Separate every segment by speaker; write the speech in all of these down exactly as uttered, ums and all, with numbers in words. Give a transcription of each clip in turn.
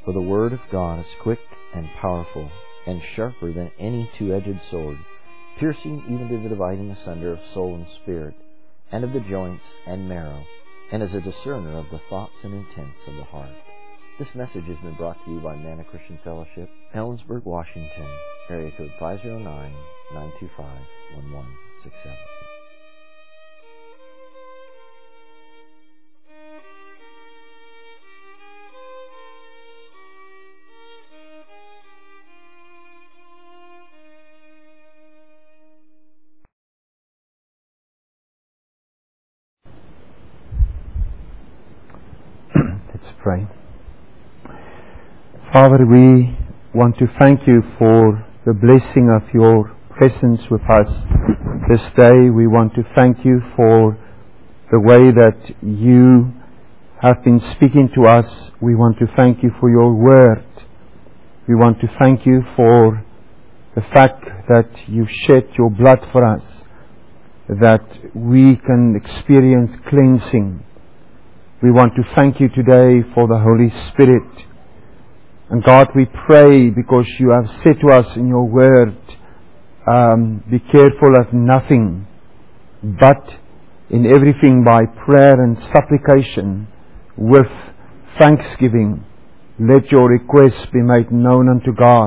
Speaker 1: For the word of God is quick and powerful, and sharper than any two-edged sword, piercing even to the dividing asunder of soul and spirit, and of the joints and marrow, and is a discerner of the thoughts and intents of the heart. This message has been brought to you by Manna Christian Fellowship, Ellensburg, Washington, area code five oh nine, nine two five, one one six seven.
Speaker 2: Let's pray. Father, we want to thank you for the blessing of your presence with us this day. We want to thank you for the way that you have been speaking to us. We want to thank you for your word. We want to thank you for the fact that you shed your blood for us, that we can experience cleansing. We want to thank you today for the Holy Spirit. And God, we pray because you have said to us in your word, um, be careful of nothing, but in everything by prayer and supplication with thanksgiving, let your requests be made known unto God.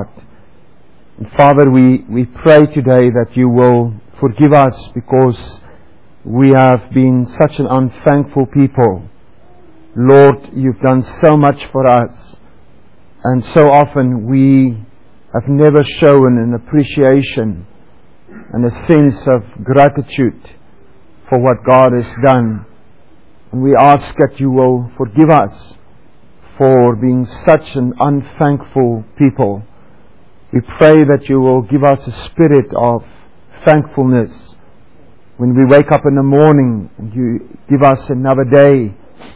Speaker 2: And Father, we, we pray today that you will forgive us because we have been such an unthankful people. Lord, you've done so much for us, and so often we have never shown an appreciation and a sense of gratitude for what God has done. And we ask that you will forgive us for being such an unthankful people. We pray that you will give us a spirit of thankfulness when we wake up in the morning and you give us another day,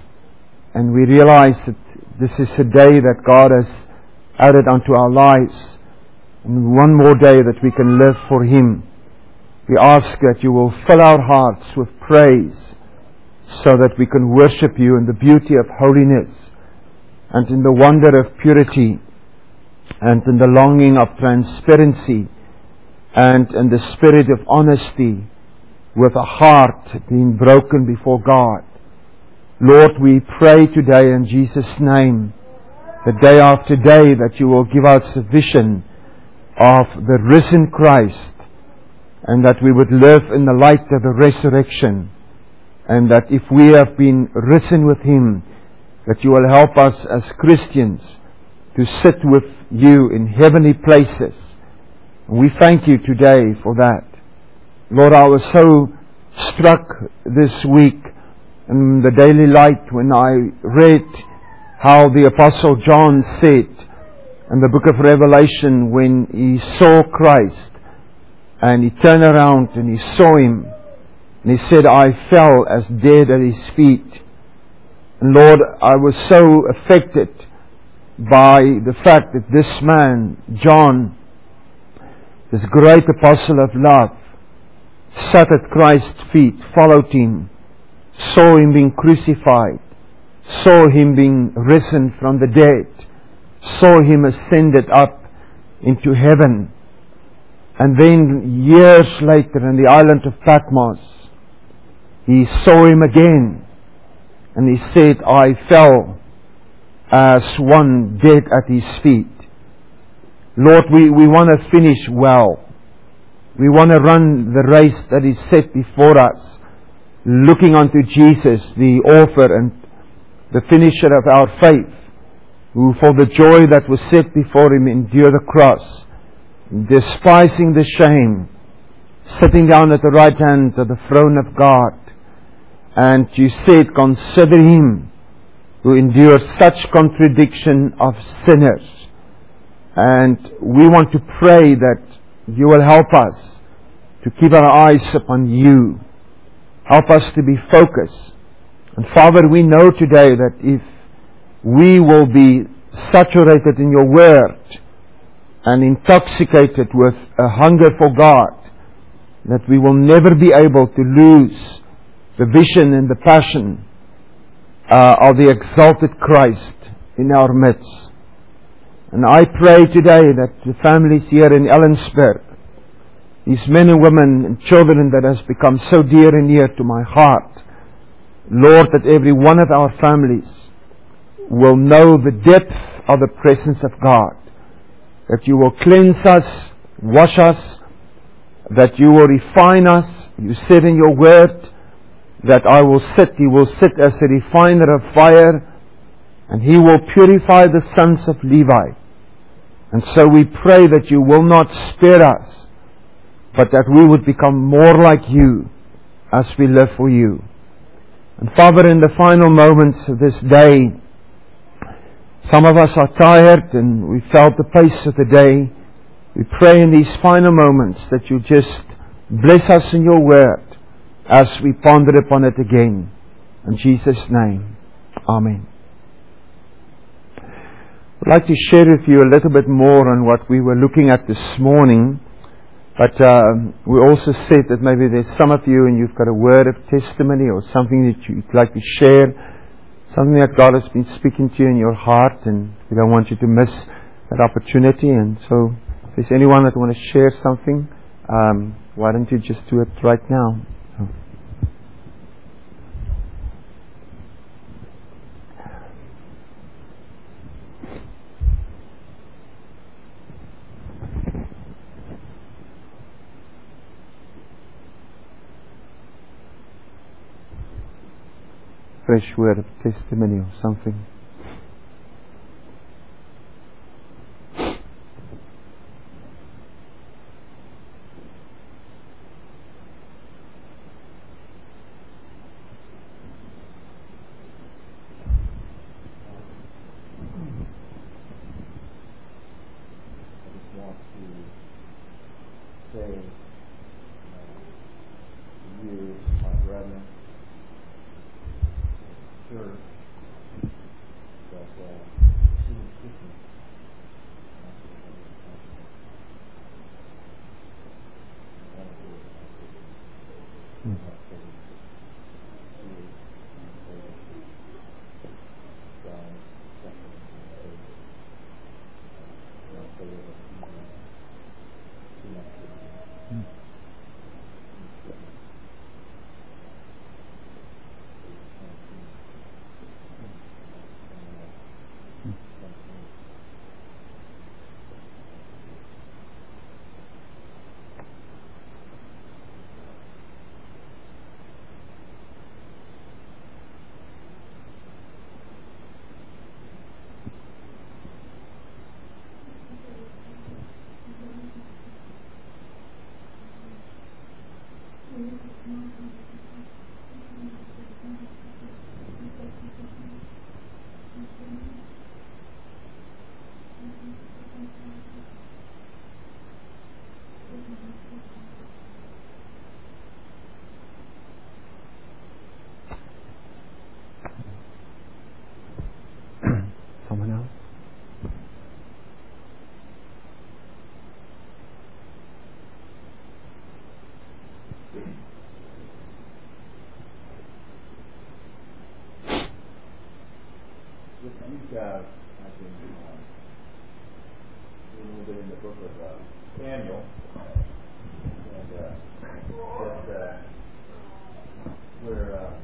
Speaker 2: and we realize that this is a day that God has added unto our lives, and one more day that we can live for Him. We ask that you will fill our hearts with praise so that we can worship you in the beauty of holiness and in the wonder of purity and in the longing of transparency and in the spirit of honesty, with a heart being broken before God. Lord, we pray today in Jesus' name, that day after day that you will give us a vision of the risen Christ, and that we would live in the light of the resurrection, and that if we have been risen with Him, that you will help us as Christians to sit with you in heavenly places. And we thank you today for that. Lord, I was so struck this week in the Daily Light when I read how the Apostle John said in the book of Revelation, when he saw Christ and he turned around and he saw Him, and he said, I fell as dead at His feet. And Lord, I was so affected by the fact that this man, John, this great apostle of love, sat at Christ's feet, followed Him, saw Him being crucified, saw Him being risen from the dead, saw Him ascended up into heaven. And then years later in the island of Patmos, he saw Him again, and he said, I fell as one dead at His feet. Lord, we, we want to finish well. We want to run the race that is set before us, looking unto Jesus, the author and the finisher of our faith, who for the joy that was set before Him endured the cross, despising the shame, sitting down at the right hand of the throne of God. And you said, consider Him who endured such contradiction of sinners. And we want to pray that you will help us to keep our eyes upon you. Help us to be focused. And Father, we know today that if we will be saturated in your word and intoxicated with a hunger for God, that we will never be able to lose the vision and the passion uh, of the exalted Christ in our midst. And I pray today that the families here in Ellensburg, these men and women and children that has become so dear and near to my heart, Lord, that every one of our families will know the depth of the presence of God, that you will cleanse us, wash us, that you will refine us. You said in your word that I will sit, He will sit as a refiner of fire, and He will purify the sons of Levi. And so we pray that you will not spare us, but that we would become more like you as we live for you. And Father, in the final moments of this day, some of us are tired and we felt the pace of the day. We pray in these final moments that you just bless us in your word as we ponder upon it again. In Jesus' name, Amen. I'd like to share with you a little bit more on what we were looking at this morning. But uh, we also said that maybe there's some of you and you've got a word of testimony or something that you'd like to share, something that God has been speaking to you in your heart, and we don't want you to miss that opportunity. And so if there's anyone that wants to share something, um, why don't you just do it right now? So. Fresh word of testimony or something. Someone else?
Speaker 3: This week, uh, I've been uh, doing a little bit in the book of uh, Samuel, and uh, that, uh, where, uh,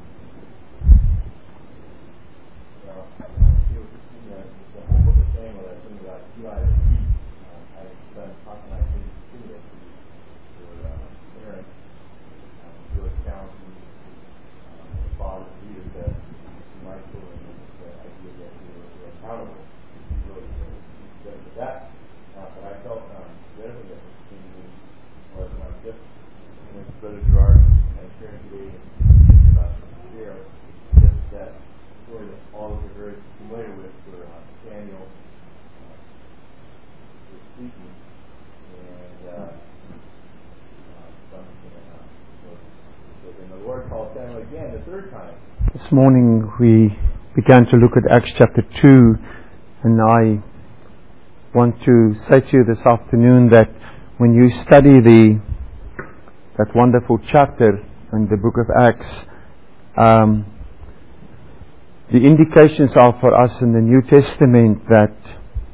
Speaker 3: well, it was in the, the whole book of Samuel that's something about Eli the priest. Uh, I've done talking like things to this for uh, parents, um, to account uh, the father leader that my children. Idea that we were accountable. He really said to that. Uh, but I felt um, the other thing that came to me was when I was just with Brother Gerard and sharing today and thinking about share, just that story that all of us are very familiar with, where uh, Samuel uh, was speaking, and uh, uh, something, uh, was, was, and the Lord called Samuel again the third time.
Speaker 2: This morning we began to look at Acts chapter two, and I want to say to you this afternoon that when you study the that wonderful chapter in the book of Acts, um, the indications are for us in the New Testament that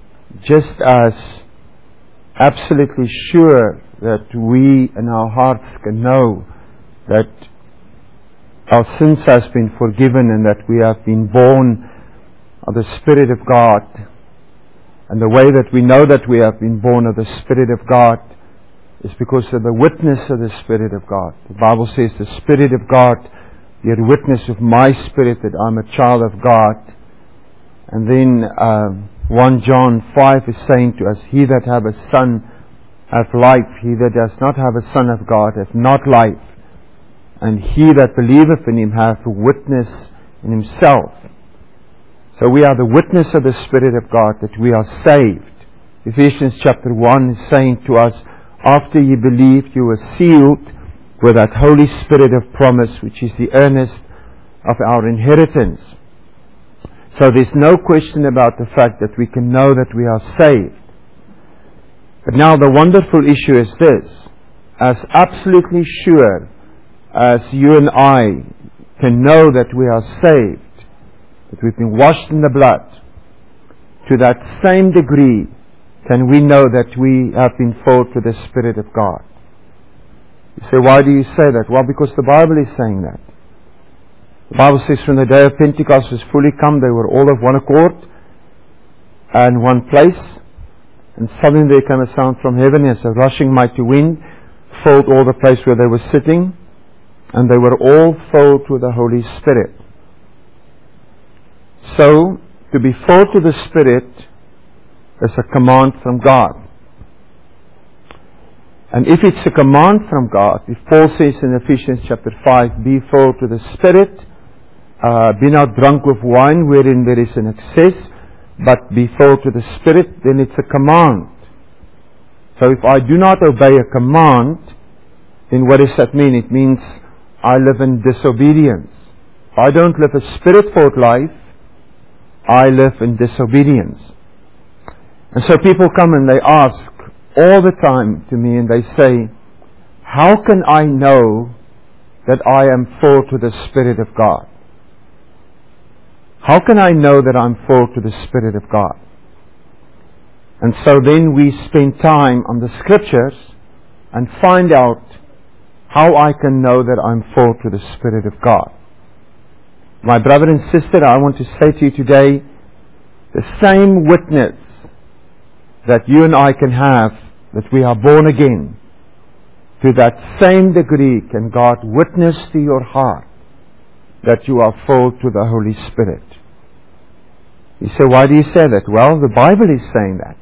Speaker 2: just as absolutely sure that we in our hearts can know that our sins has been forgiven and that we have been born of the Spirit of God. And the way that we know that we have been born of the Spirit of God is because of the witness of the Spirit of God. The Bible says the Spirit of God bear witness of my spirit that I'm a child of God. And then um, First John five is saying to us, He that hath a Son hath life, he that does not have a Son of God hath not life. And he that believeth in Him hath a witness in himself. So we are the witness of the Spirit of God that we are saved. Ephesians chapter one is saying to us, after you believed, you were sealed with that Holy Spirit of promise, which is the earnest of our inheritance. So there's no question about the fact that we can know that we are saved. But now the wonderful issue is this. As absolutely sure as you and I can know that we are saved, that we've been washed in the blood, to that same degree can we know that we have been filled with the Spirit of God. You say, why do you say that? Well, because the Bible is saying that. The Bible says when the day of Pentecost was fully come, they were all of one accord and one place. And suddenly there came a sound from heaven as a rushing mighty wind, filled all the place where they were sitting. And they were all filled with the Holy Spirit. So, to be filled with the Spirit is a command from God. And if it's a command from God, if Paul says in Ephesians chapter five, be filled with the Spirit, uh, be not drunk with wine wherein there is an excess, but be filled with the Spirit, then it's a command. So if I do not obey a command, then what does that mean? It means I live in disobedience. I don't live a Spirit-filled life. I live in disobedience. And so people come and they ask all the time to me and they say, how can I know that I am filled with the Spirit of God? How can I know that I'm filled with the Spirit of God? And so then we spend time on the Scriptures and find out how I can know that I'm filled with the Spirit of God. My brother and sister, I want to say to you today, the same witness that you and I can have, that we are born again, to that same degree can God witness to your heart that you are filled with the Holy Spirit. You say, why do you say that? Well, the Bible is saying that.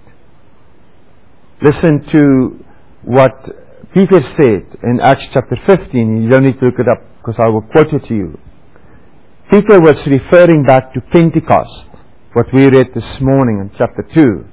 Speaker 2: Listen to what Peter said in Acts chapter fifteen. You don't need to look it up because I will quote it to you. Peter was referring back to Pentecost, what we read this morning in chapter two.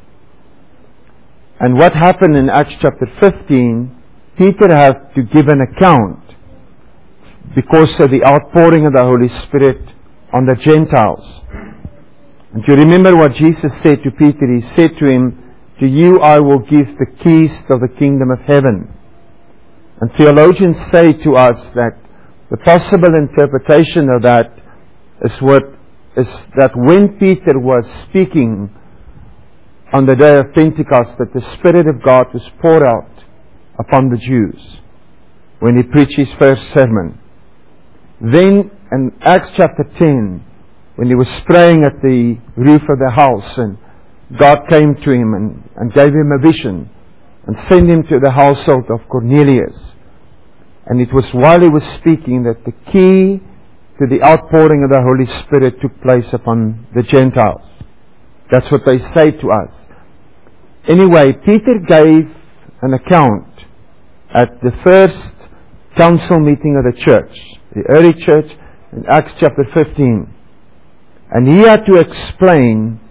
Speaker 2: And what happened in Acts chapter fifteen, Peter had to give an account because of the outpouring of the Holy Spirit on the Gentiles. And you remember what Jesus said to Peter. He said to him, to you I will give the keys of the kingdom of heaven. And theologians say to us that the possible interpretation of that is what is that when Peter was speaking on the day of Pentecost, that the Spirit of God was poured out upon the Jews when he preached his first sermon. Then in Acts chapter ten, when he was praying at the roof of the house, and God came to him and, and gave him a vision and sent him to the household of Cornelius. And it was while he was speaking that the key to the outpouring of the Holy Spirit took place upon the Gentiles. That's what they say to us. Anyway, Peter gave an account at the first council meeting of the church, the early church, in Acts chapter fifteen. And he had to explain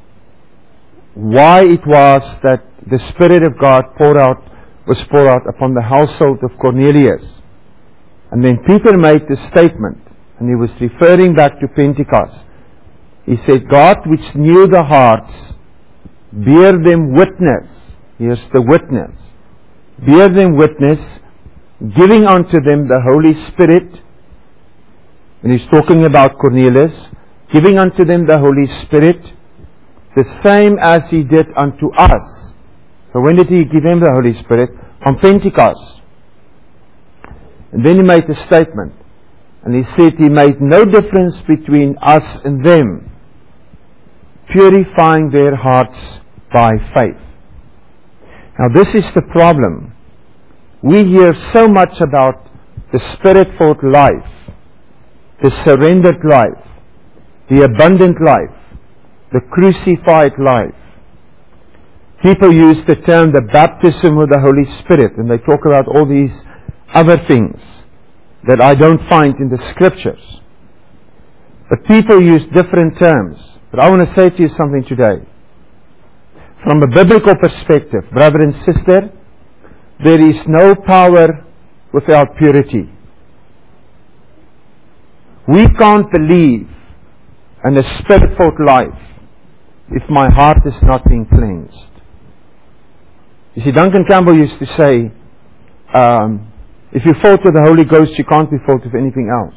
Speaker 2: why it was that the Spirit of God poured out, was poured out upon the household of Cornelius. And then Peter made this statement, and he was referring back to Pentecost. He said, God which knew the hearts, bear them witness. Here's the witness. Bear them witness, giving unto them the Holy Spirit. And he's talking about Cornelius. Giving unto them the Holy Spirit, the same as He did unto us. So when did He give them the Holy Spirit? On Pentecost. And then He made a statement. And He said He made no difference between us and them, purifying their hearts by faith. Now this is the problem. We hear so much about the Spirit-filled life, the surrendered life, the abundant life, the crucified life. People use the term the baptism of the Holy Spirit, and they talk about all these other things that I don't find in the Scriptures. But people use different terms. But I want to say to you something today. From a biblical perspective, brother and sister, there is no power without purity. We can't believe in a Spirit-filled life if my heart is not being cleansed. You see, Duncan Campbell used to say, um, if you're filled with the Holy Ghost, you can't be filled with anything else.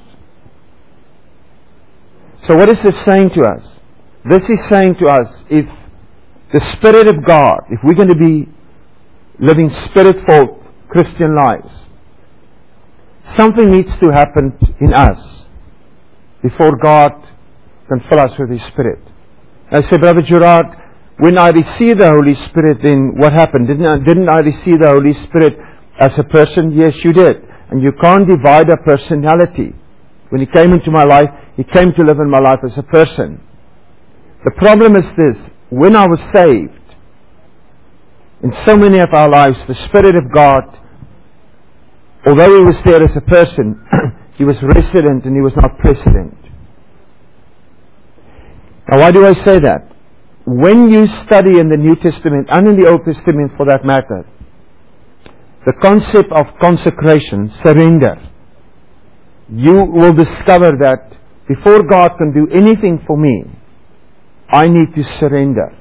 Speaker 2: So what is this saying to us? This is saying to us, if the Spirit of God, if we're going to be living Spirit-filled Christian lives, something needs to happen in us before God can fill us with His Spirit. I say, Brother Gerard, when I received the Holy Spirit, then what happened? Didn't I, didn't I receive the Holy Spirit as a person? Yes, you did. And you can't divide a personality. When He came into my life, He came to live in my life as a person. The problem is this. When I was saved, in so many of our lives, the Spirit of God, although He was there as a person, He was resident and He was not precedent. Now why do I say that? When you study in the New Testament, and in the Old Testament for that matter, the concept of consecration, surrender, you will discover that before God can do anything for me, I need to surrender.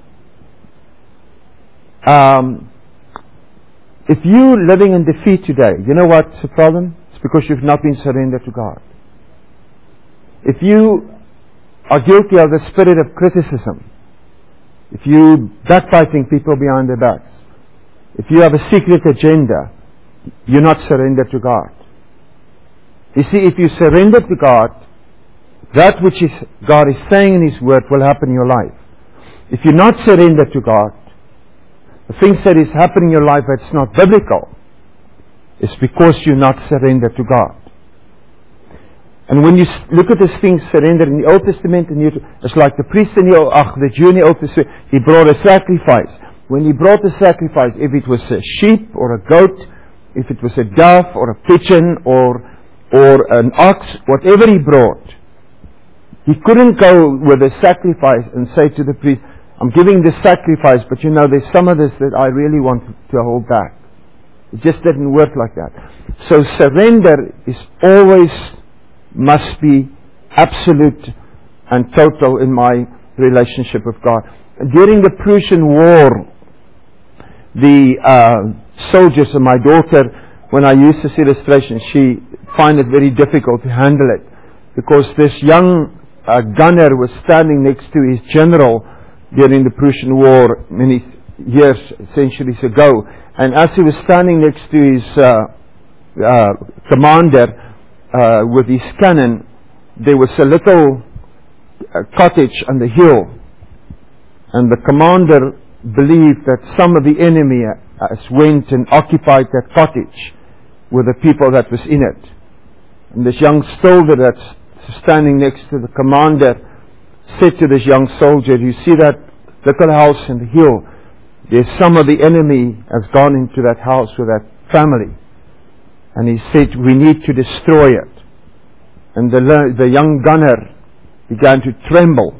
Speaker 2: Um, if you're living in defeat today, you know what's the problem? It's because you've not been surrendered to God. If you are guilty of the spirit of criticism, if you backbiting people behind their backs, if you have a secret agenda, you're not surrendered to God. You see, if you surrender to God, that which is God is saying in His Word will happen in your life. If you're not surrendered to God, the things that is happening in your life that's not biblical, it's because you're not surrendered to God. And when you look at this thing surrendered in the Old Testament, and it's like the priest in the Old, ach, the Jew in the Old Testament, he brought a sacrifice. When he brought the sacrifice, if it was a sheep or a goat, if it was a dove or a pigeon or or an ox, whatever he brought, he couldn't go with a sacrifice and say to the priest, I'm giving this sacrifice, but you know, there's some of this that I really want to hold back. It just didn't work like that. So surrender is always must be absolute and total in my relationship with God. And during the Prussian War, the uh, soldiers and my daughter, when I use this illustration, she find it very difficult to handle it, because this young uh, gunner was standing next to his general during the Prussian War many years, centuries ago, and as he was standing next to his uh, uh, commander uh, with his cannon, there was a little uh, cottage on the hill, and the commander believed that some of the enemy has went and occupied that cottage with the people that was in it. And this young soldier that's standing next to the commander said to this young soldier, you see that little house in the hill? There's some of the enemy has gone into that house with that family. And he said, we need to destroy it. And the, the young gunner began to tremble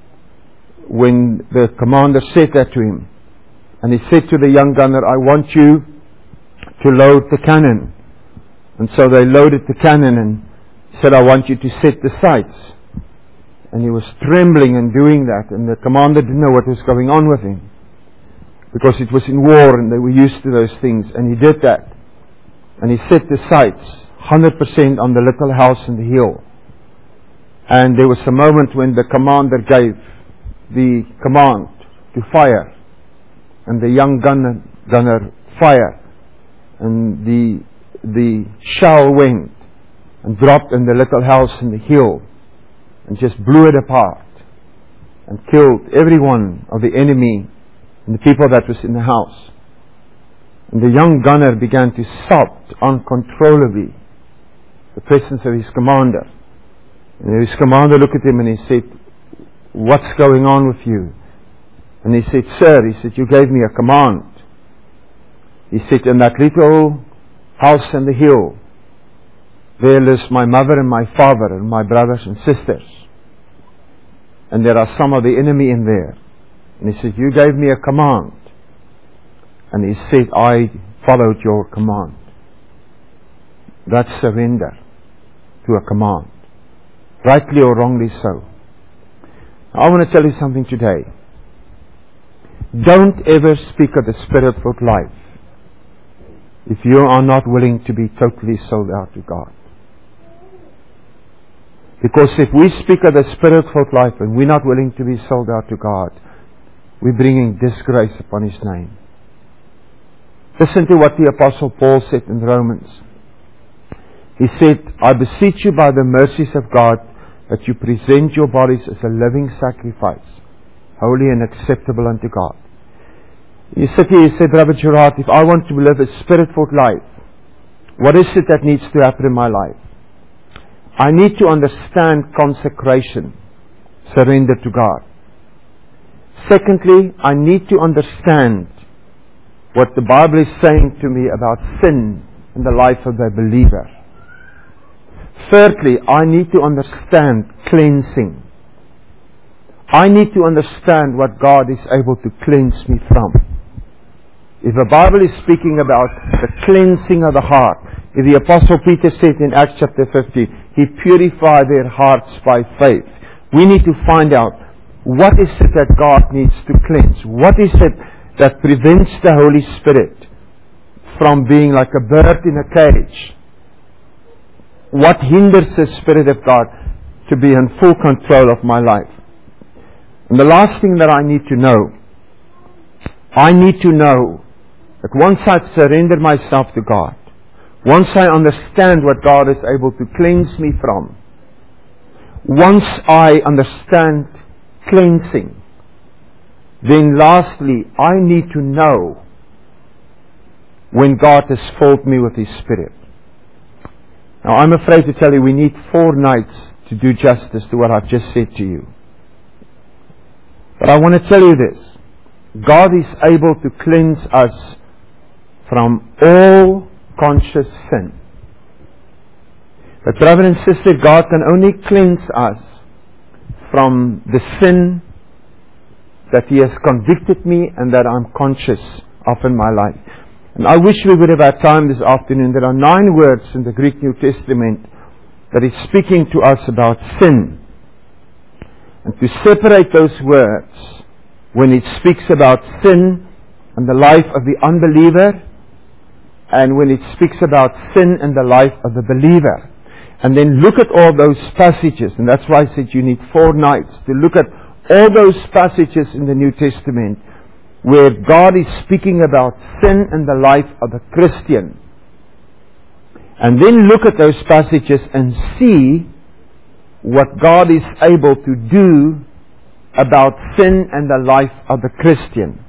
Speaker 2: when the commander said that to him. And he said to the young gunner, I want you to load the cannon. And so they loaded the cannon and said, I want you to set the sights. And he was trembling and doing that. And the commander didn't know what was going on with him, because it was in war and they were used to those things. And he did that. And he set the sights one hundred percent on the little house in the hill. And there was a moment when the commander gave the command to fire. And the young gunner, gunner fired. And the, the shell went and dropped in the little house in the hill and just blew it apart and killed every one of the enemy and the people that was in the house. And the young gunner began to sob uncontrollably the presence of his commander. And his commander looked at him and he said, "What's going on with you?" And he said, "Sir," he said, "you gave me a command." He said, "In that little house on the hill, there lives my mother and my father and my brothers and sisters. And there are some of the enemy in there." And he said, "You gave me a command." And he said, "I followed your command." That's surrender to a command. Rightly or wrongly so. I want to tell you something today. Don't ever speak of the Spirit-filled life if you are not willing to be totally sold out to God. Because if we speak of the Spirit-filled life and we're not willing to be sold out to God, we're bringing disgrace upon His name. Listen to what the Apostle Paul said in Romans. He said, "I beseech you by the mercies of God that you present your bodies as a living sacrifice, holy and acceptable unto God." You sit here, you say, "Brother Gerard, if I want to live a Spirit-filled life, what is it that needs to happen in my life?" I need to understand consecration, surrender to God. Secondly, I need to understand what the Bible is saying to me about sin in the life of the believer. Thirdly, I need to understand cleansing. I need to understand what God is able to cleanse me from. If the Bible is speaking about the cleansing of the heart, if the Apostle Peter said in Acts chapter fifteen, he purified their hearts by faith. We need to find out, what is it that God needs to cleanse? What is it that prevents the Holy Spirit from being like a bird in a cage? What hinders the Spirit of God to be in full control of my life? And the last thing that I need to know, I need to know that once I've surrendered myself to God, once I understand what God is able to cleanse me from, once I understand cleansing, then lastly, I need to know when God has filled me with His Spirit. Now, I'm afraid to tell you, we need four nights to do justice to what I've just said to you. But I want to tell you this. God is able to cleanse us from all conscious sin. But brother and sister, God can only cleanse us from the sin that He has convicted me and that I'm conscious of in my life. And I wish we would have had time this afternoon. There are nine words in the Greek New Testament that is speaking to us about sin. And to separate those words, when it speaks about sin and the life of the unbeliever, and when it speaks about sin and the life of the believer. And then look at all those passages, and that's why I said you need four nights to look at all those passages in the New Testament where God is speaking about sin and the life of the Christian. And then look at those passages and see what God is able to do about sin and the life of the Christian.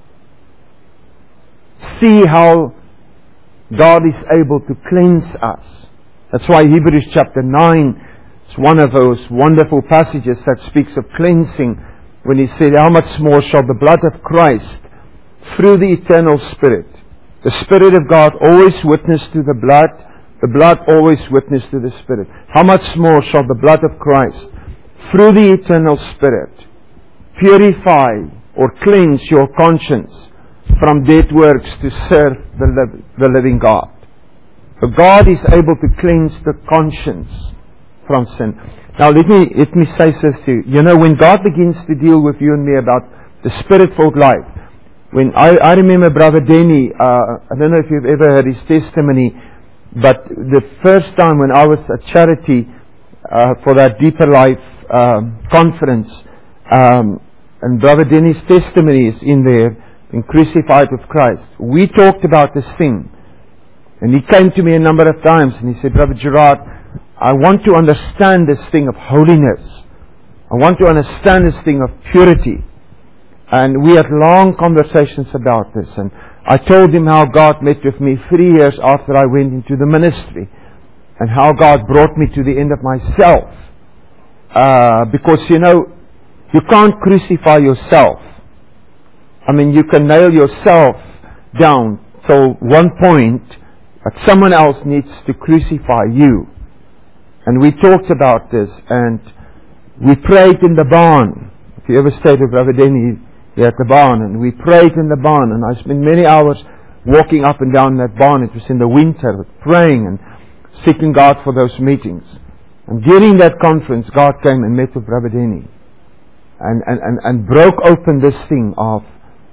Speaker 2: See how God is able to cleanse us. That's why Hebrews chapter nine is one of those wonderful passages that speaks of cleansing, when he said, "How much more shall the blood of Christ, through the eternal Spirit," the Spirit of God always witnessed to the blood, the blood always witnessed to the Spirit. "How much more shall the blood of Christ, through the eternal Spirit, purify or cleanse your conscience from dead works to serve the, liv- the living God." But God is able to cleanse the conscience from sin. Now let me let me say this to you. You know, when God begins to deal with you and me about the Spirit-filled life, when I, I remember Brother Denny, uh, I don't know if you've ever heard his testimony, but the first time when I was at Charity uh, for that Deeper Life um, conference, um, and Brother Denny's testimony is in there, being crucified with Christ. We talked about this thing. And he came to me a number of times and he said, Brother Gerard, I want to understand this thing of holiness. I want to understand this thing of purity. And we had long conversations about this. And I told him how God met with me three years after I went into the ministry. And how God brought me to the end of myself. Uh, because, you know, you can't crucify yourself. I mean, you can nail yourself down till one point, but someone else needs to crucify you. And we talked about this, and we prayed in the barn. If you ever stayed with Brother Denny, here at the barn, and we prayed in the barn, and I spent many hours walking up and down that barn. It was in the winter, praying and seeking God for those meetings. And during that conference, God came and met with Brother Denny, and, and, and, and broke open this thing of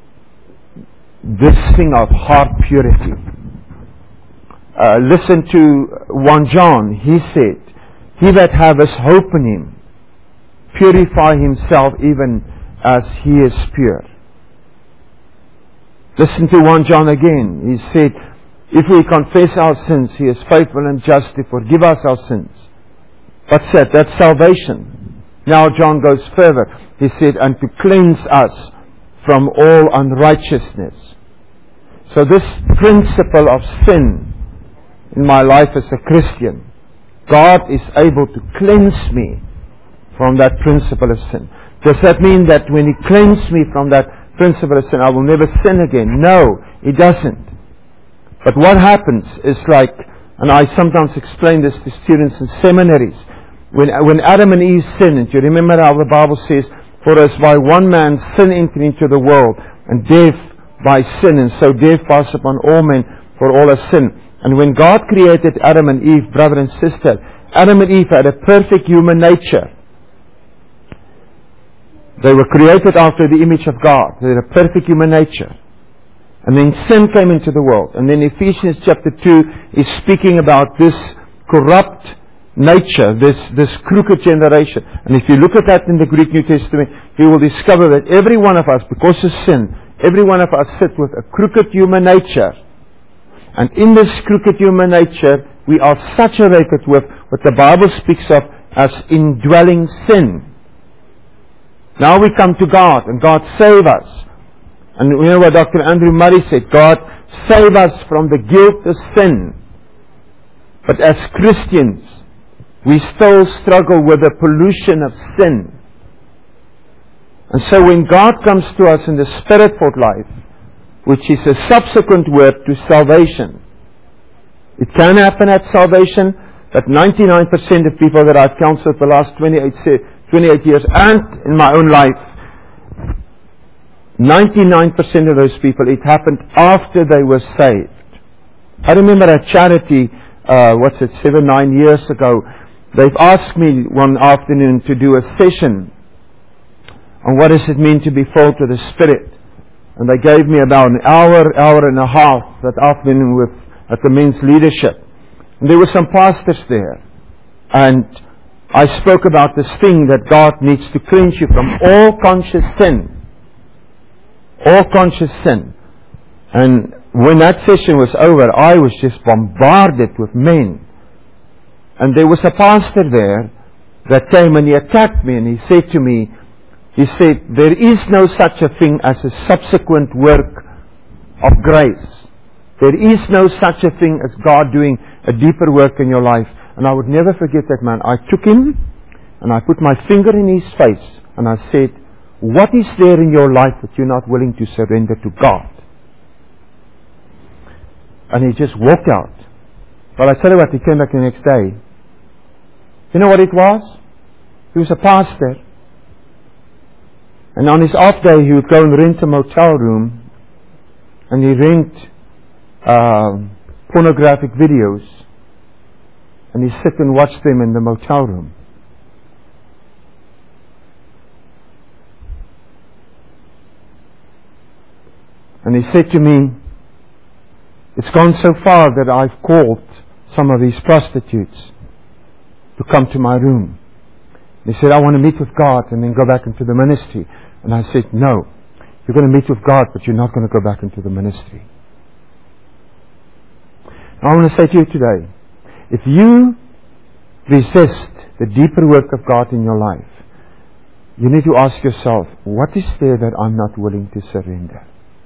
Speaker 2: this thing of heart purity. Uh, listen to First John. He said, he that haveth hope in him, purify himself even as he is pure. Listen to First John again. He said, if we confess our sins, he is faithful and just to forgive us our sins. What's that? That's salvation. Now John goes further. He said, and to cleanse us from all unrighteousness. So this principle of sin in my life as a Christian, God is able to cleanse me from that principle of sin. Does that mean that when He cleanses me from that principle of sin, I will never sin again? No, it doesn't. But what happens is like, and I sometimes explain this to students in seminaries, when, when Adam and Eve sinned, you remember how the Bible says, for as by one man sin entered into the world, and death by sin, and so death passed upon all men, for all have sinned. And when God created Adam and Eve, brother and sister, Adam and Eve had a perfect human nature. They were created after the image of God. They had a perfect human nature. And then sin came into the world. And then Ephesians chapter two is speaking about this corrupt nature, this, this crooked generation. And if you look at that in the Greek New Testament, you will discover that every one of us, because of sin, every one of us sit with a crooked human nature. And in this crooked human nature, we are saturated with what the Bible speaks of as indwelling sin. Now we come to God, and God save us. And you know what Doctor Andrew Murray said, God save us from the guilt of sin. But as Christians, we still struggle with the pollution of sin. And so when God comes to us in the Spirit-filled life, which is a subsequent word to salvation, it can happen at salvation, but ninety-nine percent of people that I've counseled the last twenty-eight years, and in my own life, ninety-nine percent of those people, it happened after they were saved. I remember at charity, uh, what's it, seven, nine years ago, they've asked me one afternoon to do a session on what does it mean to be filled with the Spirit. And they gave me about an hour, hour and a half that afternoon with at the men's leadership. And there were some pastors there. And I spoke about this thing that God needs to cleanse you from all conscious sin. All conscious sin. And when that session was over, I was just bombarded with men. And there was a pastor there that came and he attacked me and he said to me, he said, there is no such a thing as a subsequent work of grace. There is no such a thing as God doing a deeper work in your life. And I would never forget that man. I took him and I put my finger in his face and I said, what is there in your life that you're not willing to surrender to God? And he just walked out. Well, I tell you what, he came back the next day. You know what it was? He was a pastor. And on his off day, he would go and rent a motel room. And he rent uh, pornographic videos. And he sit and watch them in the motel room. And he said to me, it's gone so far that I've called some of these prostitutes to come to my room. He said, I want to meet with God and then go back into the ministry. And I said, no, you're going to meet with God, but you're not going to go back into the ministry. I want to say to you today, if you resist the deeper work of God in your life, you need to ask yourself, what is there that I'm not willing to surrender?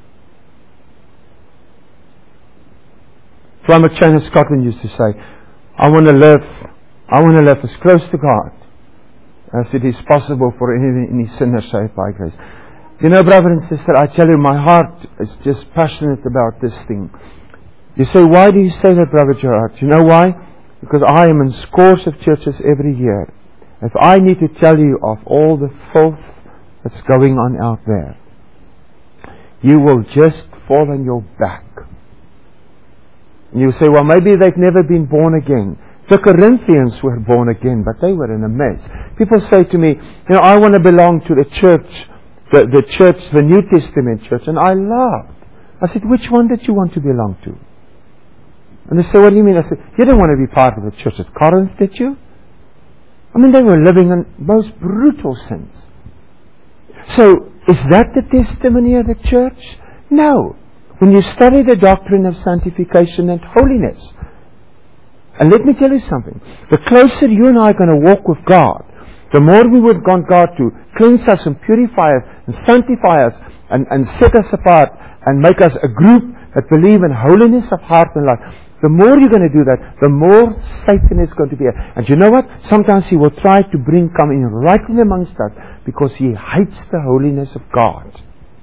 Speaker 2: Fry McChain of Scotland used to say, I want to live, I want to live as close to God as it is possible for any, any sinner saved by grace. You know, brother and sister, I tell you, my heart is just passionate about this thing. You say, why do you say that, Brother Gerard? You know why? Because I am in scores of churches every year. If I need to tell you of all the filth that's going on out there, you will just fall on your back. And you say, well, maybe they've never been born again. The Corinthians were born again, but they were in a mess. People say to me, you know, I want to belong to the church, the, the church, the New Testament church. And I laughed. I said, which one did you want to belong to? And they say, what do you mean? I said, you didn't want to be part of the church at Corinth, did you? I mean, they were living in most brutal sins. So, is that the testimony of the church? No. When you study the doctrine of sanctification and holiness, and let me tell you something, the closer you and I are going to walk with God, the more we would want God to cleanse us and purify us and sanctify us and, and set us apart and make us a group that believe in holiness of heart and life. The more you're going to do that, the more Satan is going to be. And you know what? Sometimes he will try to bring, come in right in amongst us because he hates the holiness of God.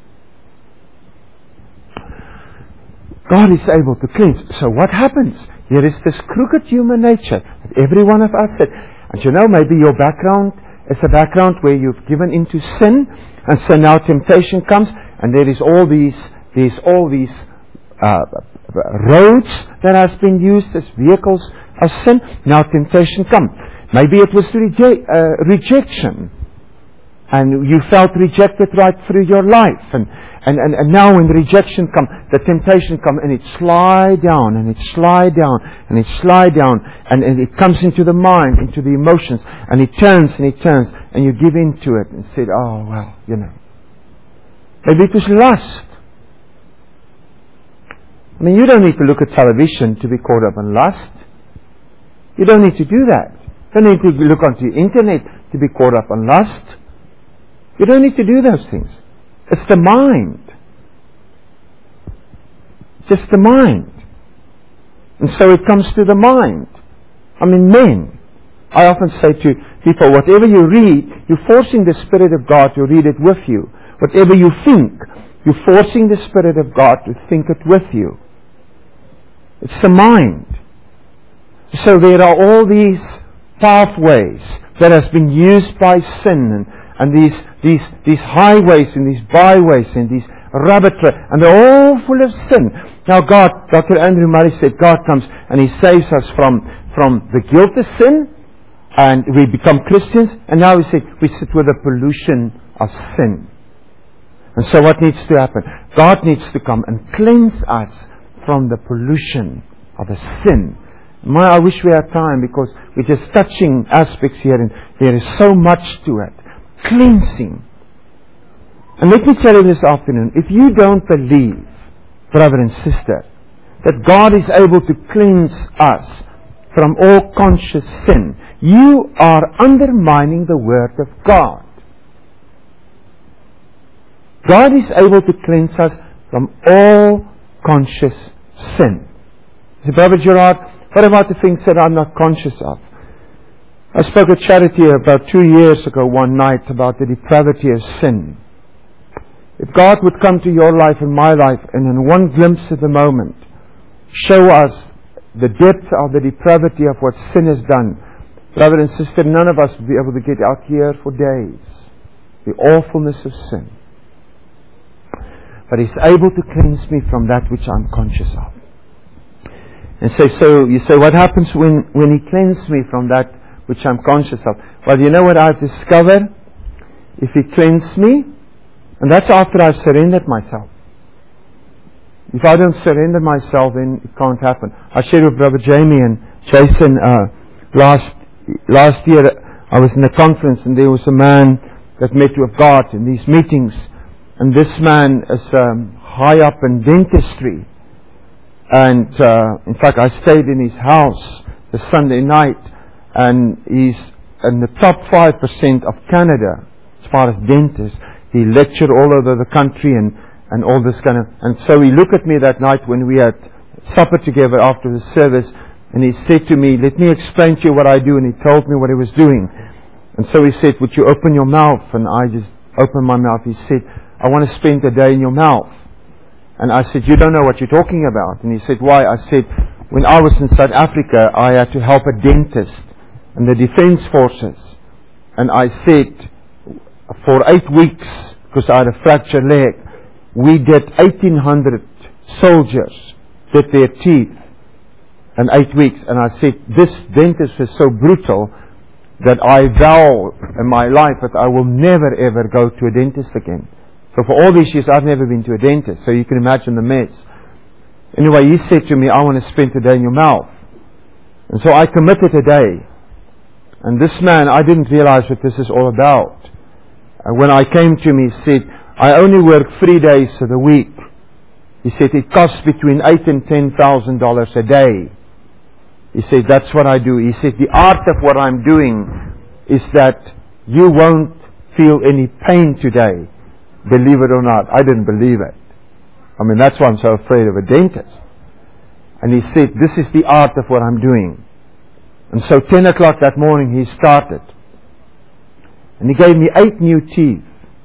Speaker 2: God is able to cleanse. So what happens? Here is this crooked human nature that every one of us said. And you know, maybe your background is a background where you've given into sin, and so now temptation comes, and there is all these, there's all these uh, roads that has been used as vehicles of sin. Now temptation comes. Maybe it was reje- uh, rejection, and you felt rejected right through your life, and And, and, and now when the rejection comes, the temptation comes, and it slide down, and it slide down, and it slide down, and, and it comes into the mind, into the emotions, and it turns and it turns, and you give in to it and say, oh, well, you know. Maybe it was lust. I mean, you don't need to look at television to be caught up in lust. You don't need to do that. You don't need to look onto the internet to be caught up in lust. You don't need to do those things. It's the mind. Just the mind. And so it comes to the mind. I mean, men. I often say to people, whatever you read, you're forcing the Spirit of God to read it with you. Whatever you think, you're forcing the Spirit of God to think it with you. It's the mind. So there are all these pathways that has been used by sin, and And these these these highways and these byways and these rabbit trails, and they're all full of sin. Now God, Doctor Andrew Murray said, God comes and He saves us from, from the guilt of sin, and we become Christians, and now He said we sit with the pollution of sin. And so what needs to happen? God needs to come and cleanse us from the pollution of the sin. My, I wish we had time, because we're just touching aspects here, and there is so much to it. Cleansing. And let me tell you this afternoon, if you don't believe, brother and sister, that God is able to cleanse us from all conscious sin, you are undermining the Word of God. God is able to cleanse us from all conscious sin. So, Brother Gerard, what about the things that I'm not conscious of? I spoke at Charity about two years ago one night about the depravity of sin. If God would come to your life and my life, and in one glimpse of the moment show us the depth of the depravity of what sin has done, brother and sister, none of us will be able to get out here for days. The awfulness of sin. But He's able to cleanse me from that which I'm conscious of. And so, so you say, what happens when, when He cleanses me from that which I'm conscious of? Well, you know what I've discovered? If He cleanses me, and that's after I've surrendered myself. If I don't surrender myself, then it can't happen. I shared with Brother Jamie and Jason uh, last last year. I was in a conference, and there was a man that met with God in these meetings. And this man is um, high up in dentistry. And uh, in fact, I stayed in his house the Sunday night, and he's in the top five percent of Canada as far as dentists. He lectured all over the country and, and all this kind of... And so he looked at me that night when we had supper together after the service, and he said to me, let me explain to you what I do. And he told me what he was doing. And so he said, would you open your mouth? And I just opened my mouth. He said, I want to spend a day in your mouth. And I said, you don't know what you're talking about. And he said, why? I said, when I was in South Africa, I had to help a dentist in the Defence Forces. And I said, for eight weeks, because I had a fractured leg, we did eighteen hundred soldiers did their teeth in eight weeks. And I said, this dentist is so brutal that I vow in my life that I will never ever go to a dentist again. So for all these years, I've never been to a dentist. So you can imagine the mess. Anyway, he said to me, I want to spend a day in your mouth. And so I committed a day. And this man, I didn't realize what this is all about. And when I came to him, he said, I only work three days of the week. He said, it costs between eight and ten thousand dollars a day. He said, that's what I do. He said, the art of what I'm doing is that you won't feel any pain today. Believe it or not. I didn't believe it. I mean, that's why I'm so afraid of a dentist. And he said, this is the art of what I'm doing. And so ten o'clock that morning he started. And he gave me eight new teeth.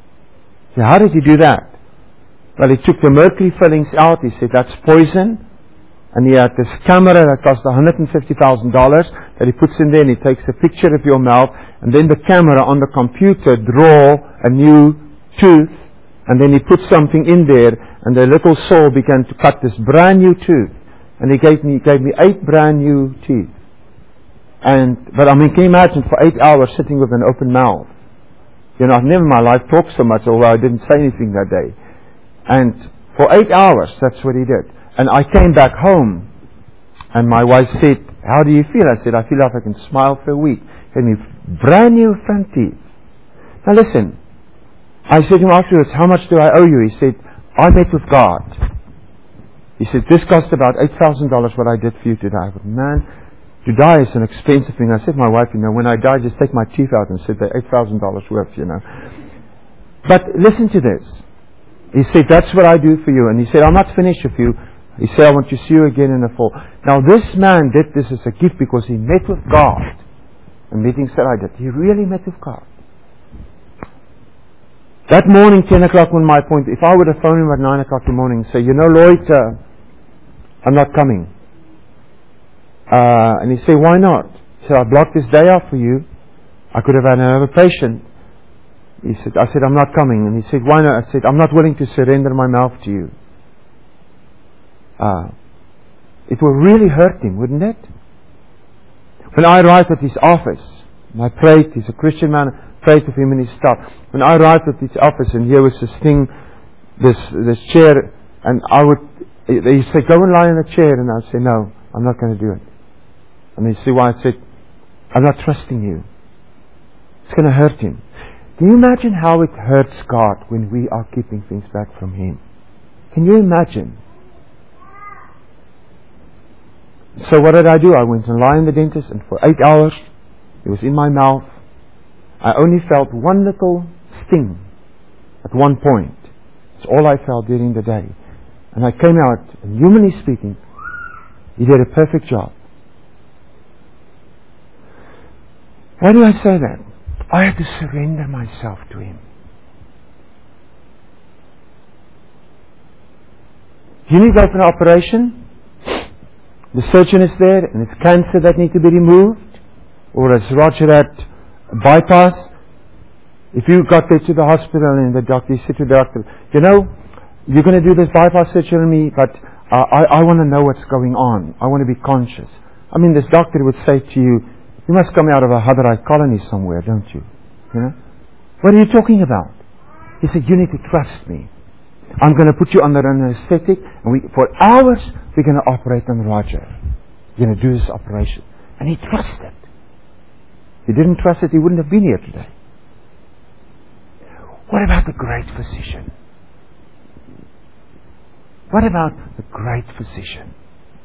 Speaker 2: I said, how did he do that? Well, he took the mercury fillings out. He said, that's poison. And he had this camera that cost one hundred fifty thousand dollars that he puts in there, and he takes a picture of your mouth, and then the camera on the computer draw a new tooth, and then he put something in there, and the little saw began to cut this brand new tooth. And he gave me, he gave me eight brand new teeth. And, but I mean, can you imagine for eight hours sitting with an open mouth? You know, I've never in my life talked so much, although I didn't say anything that day. And for eight hours, that's what he did. And I came back home, and my wife said, how do you feel? I said, I feel like I can smile for a week. He gave me brand new front teeth. Now listen, I said to him afterwards, how much do I owe you? He said, I met with God. He said, this cost about eight thousand dollars what I did for you today. I said, man, to die is an expensive thing. I said to my wife, you know, when I die, just take my teeth out and said they're eight thousand dollars worth, you know. But listen to this. He said, that's what I do for you. And he said, I'm not finished with you. He said, I want to see you again in the fall. Now this man did this as a gift because he met with God. The meetings that I did. He really met with God. That morning, ten o'clock when my point, if I would have phoned him at nine o'clock in the morning and say, you know, Lloyd, uh, I'm not coming. Uh, and he said, why not? He said, I blocked this day out for you. I could have had another patient. He said, I said, I'm not coming. And he said, why not? I said, I'm not willing to surrender my mouth to you. Uh, it will really hurt him, wouldn't it? When I arrived at his office, and I prayed, he's a Christian man, I prayed with him and his staff. When I arrived at his office, and here was this thing, this this chair, and I would, they say, go and lie in the chair, and I'd say, no, I'm not going to do it. And they say, why? I said, I'm not trusting you. It's going to hurt him. Can you imagine how it hurts God when we are keeping things back from Him? Can you imagine? So what did I do? I went and lay in the dentist, and for eight hours, it was in my mouth. I only felt one little sting at one point. It's all I felt during the day. And I came out, and humanly speaking, he did a perfect job. Why do I say that? I had to surrender myself to Him. You need to go for an operation. The surgeon is there, and it's cancer that needs to be removed, or as Roger had a bypass. If you got there to the hospital and the doctor, you said to the doctor, you know, you're going to do this bypass surgery on me, but uh, I, I want to know what's going on. I want to be conscious. I mean, this doctor would say to you, you must come out of a Hutterite colony somewhere, don't you? You know? What are you talking about? He said, you need to trust me. I'm going to put you under an anesthetic, and we, for hours, we're going to operate on Roger. You're going to do this operation. And he trusted. If he didn't trust it, he wouldn't have been here today. What about the great physician? What about the great physician?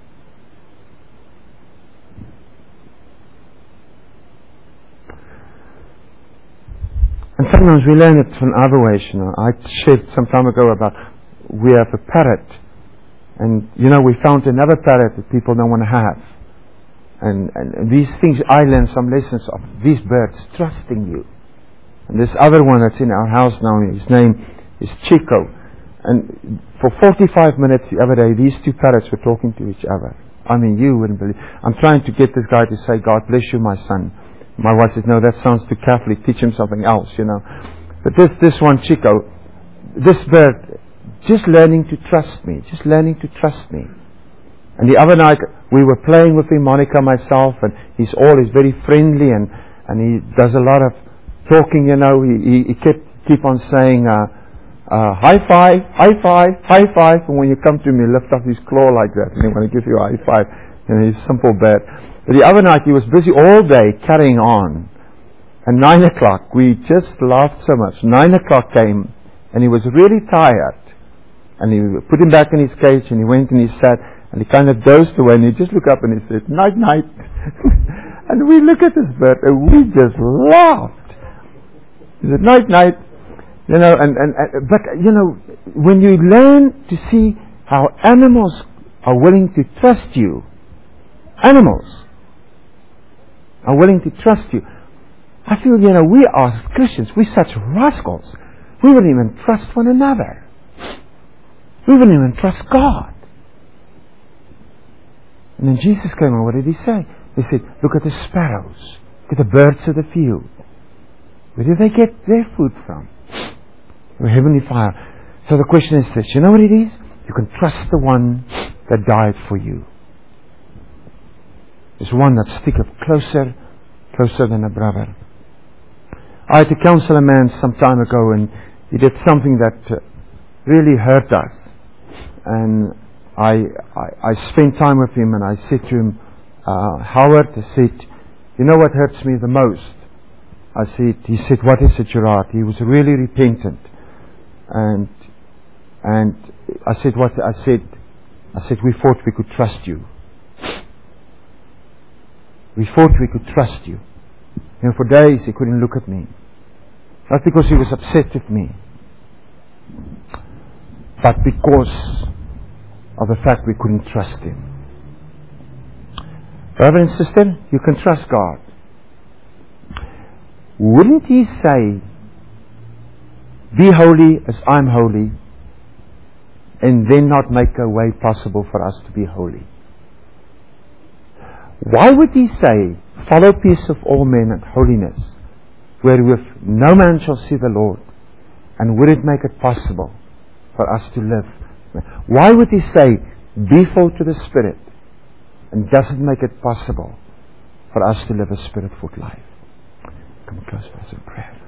Speaker 2: And sometimes we learn it from other ways. You know, I shared some time ago about we have a parrot, and you know we found another parrot that people don't want to have. And, and, and these things, I learned some lessons of these birds trusting you. And this other one that's in our house now, his name is Chico. And for forty-five minutes the other day, these two parrots were talking to each other. I mean, you wouldn't believe. I'm trying to get this guy to say, God bless you, my son. My wife said, no, that sounds too Catholic. Teach him something else, you know. But this, this one, Chico, this bird, just learning to trust me. Just learning to trust me. And the other night, we were playing with him, Monica, myself, and he's always very friendly, and, and he does a lot of talking, you know. He, he, he kept keep on saying, uh, uh, high five, high five, high five. And when you come to him, he lifts up his claw like that, and he want to give you a high five. And he's a simple bird. But the other night, he was busy all day carrying on. And nine o'clock, we just laughed so much. Nine o'clock came, and he was really tired. And he put him back in his cage, and he went and he sat, and he kind of dozed away, and he just looked up and he said, night, night. And we look at this bird, and we just laughed. He said, night, night. You know, and, and, and but, you know, when you learn to see how animals are willing to trust you, animals are willing to trust you. I feel, you know, we as Christians, we're such rascals. We wouldn't even trust one another. We wouldn't even trust God. And then Jesus came and what did He say? He said, look at the sparrows. Look at the birds of the field. Where do they get their food from? Your Heavenly Father. So the question is this. You know what it is? You can trust the one that died for you. There's one that sticketh closer, closer than a brother. I had to counsel a man some time ago, and he did something that uh, really hurt us. And I, I, I spent time with him, and I said to him, uh, Howard, I said, you know what hurts me the most? I said, he said, what is it, Gerard? He was really repentant. And, and I said, what? I said, I said, we thought we could trust you. We thought we could trust you. And for days he couldn't look at me. Not because he was upset with me, but because of the fact we couldn't trust him. Brother and sister, you can trust God. Wouldn't He say, be holy as I'm holy, and then not make a way possible for us to be holy? Why would He say, follow peace of all men and holiness, wherewith no man shall see the Lord, and would it make it possible for us to live? Why would He say, be full to the Spirit, and does it make it possible for us to live a Spirit-filled life? Come close to us in prayer.